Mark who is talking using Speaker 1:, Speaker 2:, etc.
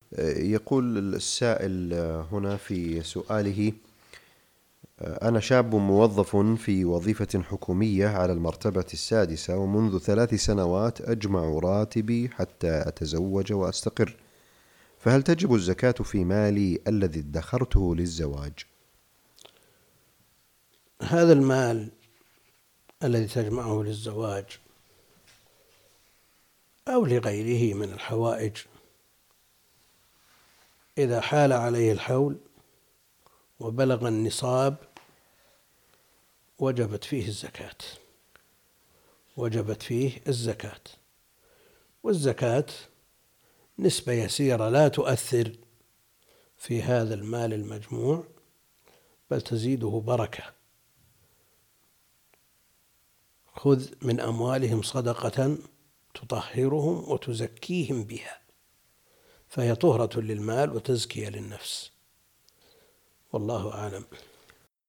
Speaker 1: يقول السائل هنا في سؤاله: أنا شاب موظف في وظيفة حكومية على المرتبة السادسة، ومنذ 3 سنوات أجمع راتبي حتى أتزوج وأستقر، فهل تجب الزكاة في مالي الذي ادخرته للزواج؟
Speaker 2: هذا المال الذي تجمعه للزواج أو لغيره من الحوائج إذا حال عليه الحول وبلغ النصاب وجبت فيه الزكاة، والزكاة نسبة يسيرة لا تؤثر في هذا المال المجموع، بل تزيده بركة. خذ من أموالهم صدقة تطهرهم وتزكيهم بها، فهي طهرة للمال وتزكية للنفس، والله أعلم.